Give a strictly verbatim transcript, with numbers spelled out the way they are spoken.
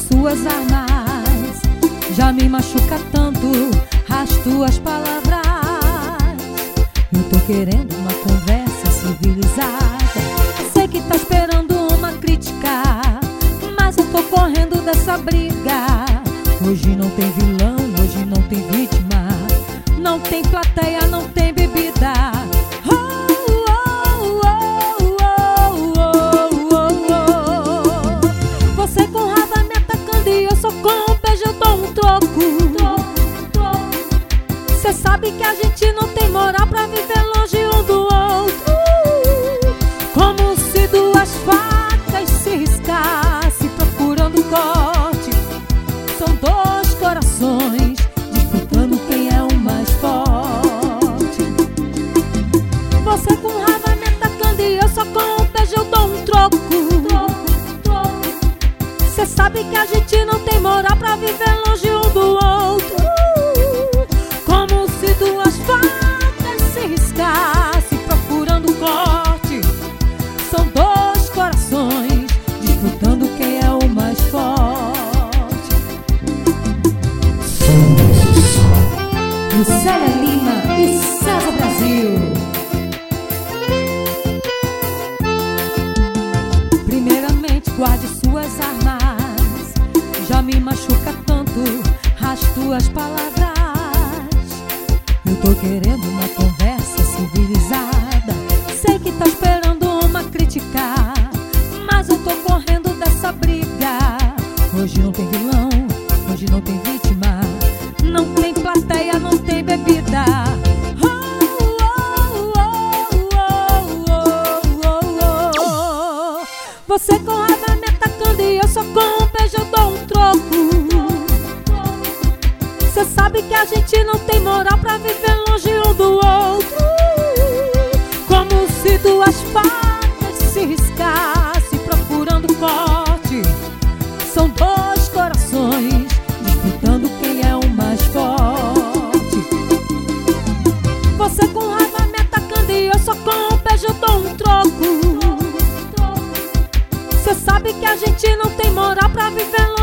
suas armas, já me machuca tanto as tuas palavras. Eu tô querendo uma conversa civilizada. Sei que tá esperando uma crítica, mas eu tô correndo dessa briga. Hoje não tem vilão, hoje não tem vítima, não tem plateia, não tem bebida. Você com raiva me atacando e eu só com um beijo eu dou um troco. Cê sabe que a gente não tem moral pra viver longe um do outro. Como se duas facas se riscassem procurando corte. São dois corações disputando quem é o mais forte. Você com raiva me atacando e eu só com um beijo eu dou um troco. Cê sabe que a gente não tem moral pra viver longe um do outro. Como se duas facas se riscassem procurando corte. São dois corações disputando quem é o mais forte. Lucélia Lima e César Brasil. Primeiramente guarde suas armas, já me machuca tanto as tuas palavras. Eu tô querendo uma conversa civilizada. Sei que tá esperando uma crítica, mas eu tô correndo dessa briga. Hoje não tem vilão, hoje não tem vítima, não tem plateia, não tem bebida. Você com raiva me atacando e eu só com um beijo eu dou um troco. Cê sabe que a gente não tem moral pra viver longe um do outro. Como se duas facas se riscassem procurando corte. São dois corações disputando quem é o mais forte. Você com raiva me atacando e eu só com um beijo eu dou um troco. Cê sabe que a gente não tem moral pra viver